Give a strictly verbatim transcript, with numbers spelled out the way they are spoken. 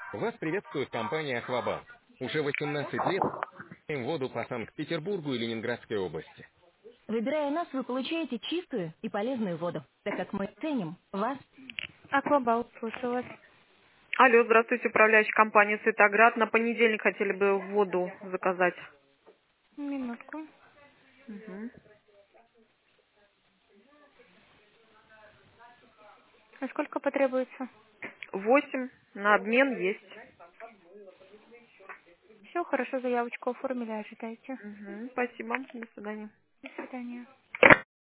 Вас приветствует компания «Аквабанк». Уже восемнадцать лет даем воду по Санкт-Петербургу и Ленинградской области. Выбирая нас, вы получаете чистую и полезную воду, так как мы ценим вас. Аквабал, слушаю вас. Алло, здравствуйте, управляющая компания «Цветоград». На понедельник хотели бы воду заказать. Минутку. Угу. А сколько потребуется? Восемь. На обмен есть. Все хорошо, заявочку оформили, ожидайте. Угу. Спасибо. До свидания. До свидания.